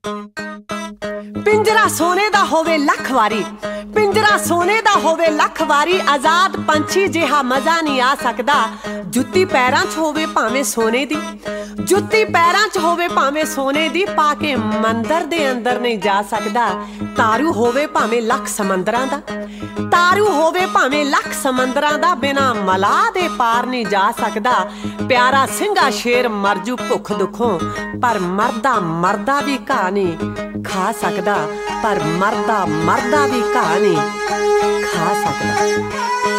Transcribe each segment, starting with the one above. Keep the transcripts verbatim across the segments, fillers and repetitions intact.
पिंजरा सोने दा होवे लख वारी, पिंजरा सोने दा होवे लख वारी, आजाद पंछी जिहा मजा नहीं आ सकदा। जुत्ती पैरां च होवे भावें सोने दी, जुत्ती पैरां च होवे भावें सोने दी, पाके मंदर दे अंदर नहीं जा सकदा। तारू होवे भावें लख समंदरां दा, तारू होवे भावें लख समंदरां दा, बिना मलाह दे पार नहीं जा सकदा। प्यारा सिंघा शेर मरजू भुख दुखों, पर मरदा मरदा भी घा नहीं खा सकदा, पर मरदा मरदा भी घा नहीं खा सकदा।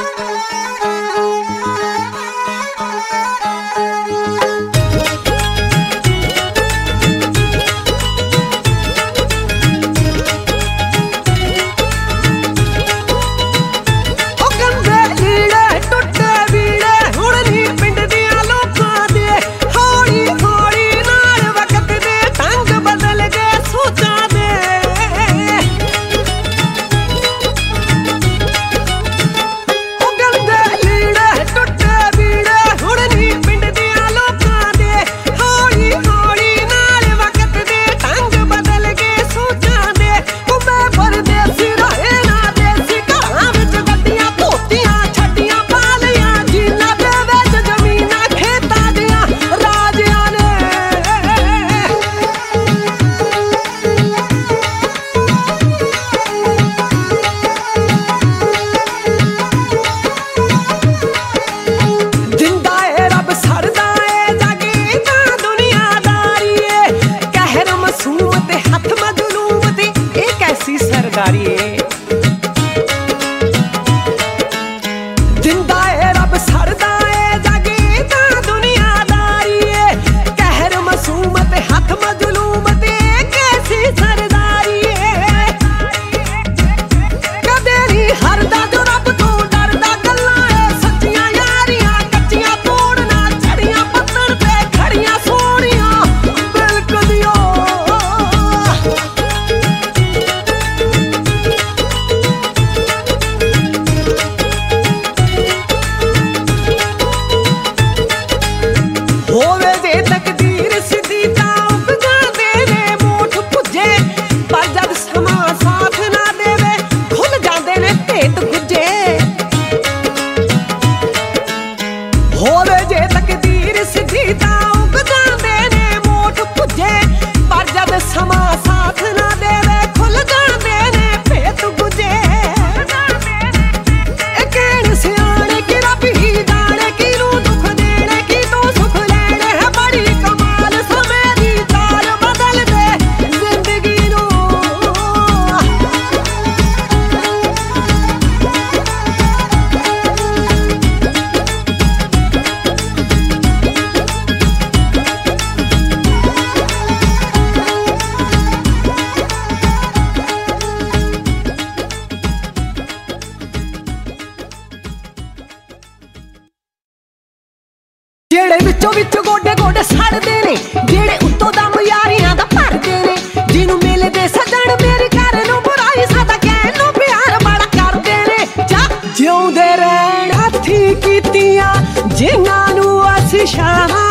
जेड़े विचों विच गोडे गोडे सड़दे ने, जेड़े उत्तों दम यारियां दा भरदे ने, जिन्नू मिलदे सजण मेरी घर नूं बुराई सादा कहण नूं प्यार बड़ा करदे ने। जा जिउंदे रहण हत्थी कीतियां जिन्हां नूं असीं शामां,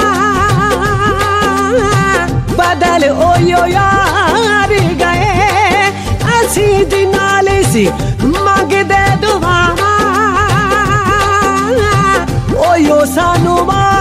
बदल ओयो यार गए असीं दी नाल सी मंगदे दुआवां, ओयो सानू मां